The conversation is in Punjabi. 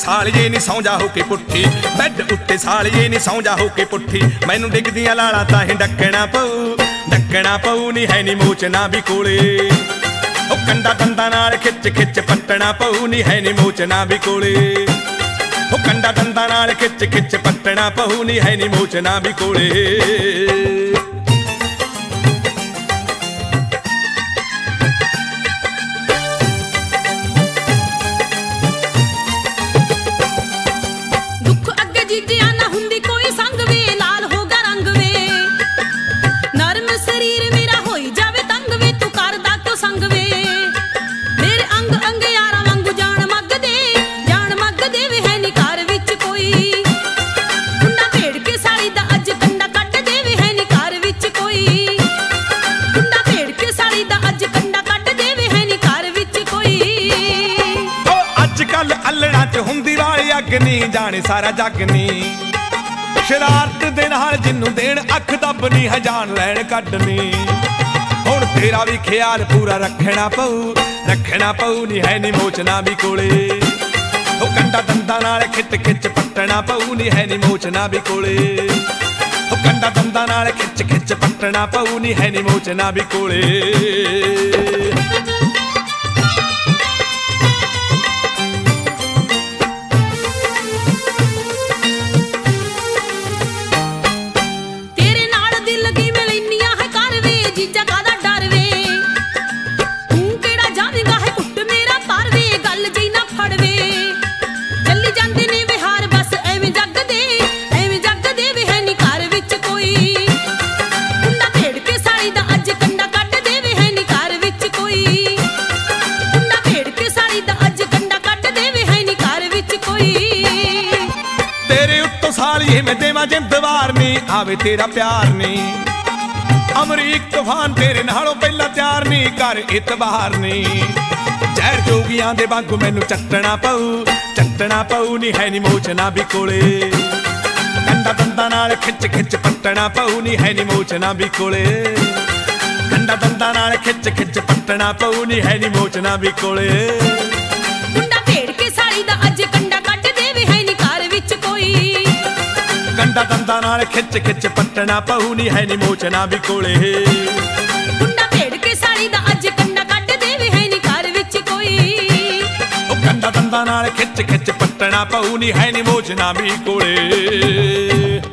ਸਾਲੀਏ ਨੀ ਸੌਂ ਜਾ ਹੋ ਕੇ ਪੁੱਠੀ, ਬੈੱਡ ਉੱਤੇ ਸਾਲੀਏ ਨੀ ਸੌਂ ਜਾ ਹੋ ਕੇ ਪੁੱਠੀ। ਮੈਨੂੰ ਡਿੱਗਦੀਆਂ ਲਾਲਾਂ ਤਾਂ ਹੀ ਡੱਕਣਾ ਪਊ ਨੀ ਹੈ ਨੀ ਮੋਚਨਾ ਵੀ ਕੋਲੇ। ਉਹ ਕੰਡਾ ਦੰਦਾਂ ਨਾਲ ਖਿੱਚ ਖਿੱਚ ਪੱਟਣਾ ਪਊ ਨੀ ਹੈ ਨੀ ਮੋਚਨਾ ਵੀ ਕੋਲੇ। ਉਹ ਕੰਡਾ ਦੰਦਾਂ ਨਾਲ ਖਿੱਚ ਖਿੱਚ ਪੱਟਣਾ ਪਊ ਨੀ ਹੈ ਨੀ ਮੋਚਨਾ ਵੀ ਕੋਲੇ। ਅੱਲੜਾਂ ਚ ਹੁੰਦੀ ਵਾਲੀ ਅੱਗ ਨੀ ਜਾਣੇ ਸਾਰਾ ਜੱਗ ਨੀ। ਸ਼ਰਾਰਤ ਦੇ ਨਾਲ ਜਿਹਨੂੰ ਦੇਣ ਅੱਖ ਦੱਬਨੀ ਹੈ ਜਾਨ ਲੈਣ ਕੱਢਨੀ। ਹੁਣ ਤੇਰਾ ਵੀ ਖਿਆਲ ਪੂਰਾ ਰੱਖਣਾ ਪਊ ਨੀ ਹੈ ਨੀ ਮੋਚਨਾ ਵੀ ਕੋਲੇ। ਉਹ ਕੰਡਾ ਦੰਦਾਂ ਨਾਲ ਖਿੱਚ ਖਿੱਚ ਪੱਟਣਾ ਪਊ ਨੀ ਹੈ ਨੀ ਮੋਚਨਾ ਵੀ ਕੋਲੇ। ਉਹ ਕੰਡਾ ਦੰਦਾਂ ਨਾਲ ਖਿੱਚ ਖਿੱਚ ਪੱਟਣਾ ਪਊ ਨੀ ਹੈ ਨੀ ਮੋਚਨਾ ਵੀ ਕੋਲੇ। ਸਾਲੀਏ ਮੈਂ ਦੇਵਾਂ ਜਿੰਦ ਵਾਰ ਨੀ ਆਵੇ ਤੇਰਾ ਪਿਆਰ ਨੀ। ਅਮਰੀਕ ਤੂਫਾਨ ਤੇਰੇ ਨਾਲੋਂ ਪਹਿਲਾਂ ਤਿਆਰ ਨੀ ਕਰ ਇਤਬਾਰ ਨੀ। ਜ਼ਹਿਰ ਜੋਗੀਆਂ ਦੇ ਵਾਂਗੂ ਮੈਨੂੰ ਚੱਟਣਾ ਪਊ ਨੀ ਹੈ ਨੀ ਮੋਚਨਾ ਵੀ ਕੋਲੇ। ਕੰਡਾ ਦੰਦਾਂ ਨਾਲ ਖਿੱਚ ਖਿੱਚ ਪੱਟਣਾ ਪਊ ਨੀ ਹੈ ਨੀ ਮੋਚਨਾ ਵੀ ਕੋਲੇ। ਕੰਡਾ ਦੰਦਾਂ ਨਾਲ ਖਿੱਚ ਖਿੱਚ ਪੱਟਣਾ ਪਊ ਨੀ ਹੈ ਨੀ ਮੋਚਨਾ ਵੀ ਕੋਲੇ। ਮੁੰਡਾ ਭੇੜ ਕੇ ਸਾਲੀ ਦਾ ਅੱਜ ਕੰਡਾ ਕੱਢ ਦੇਵੇ ਹੈ ਨੀ ਘਰ ਵਿੱਚ ਕੋਈ। ਕੰਡਾ ਦੰਦਾਂ ਨਾਲ ਖਿੱਚ ਖਿੱਚ ਪੱਟਣਾ ਪਊ ਨੀ ਹੈ ਨੀ ਮੋਚਨਾ ਵੀ ਕੋਲੇ। ਮੁੰਡਾ ਭੇੜ ਕੇ ਸਾਲੀ ਦਾ ਅੱਜ ਕੰਡਾ ਕੱਢ ਦੇਵੇ ਹੈ ਨੀ ਘਰ ਵਿੱਚ ਕੋਈ। ਉਹ ਕੰਡਾ ਦੰਦਾਂ ਨਾਲ ਖਿੱਚ ਖਿੱਚ ਪੱਟਣਾ ਪਊ ਨੀ ਹੈ ਨੀ ਮੋਚਨਾ ਵੀ ਕੋਲੇ।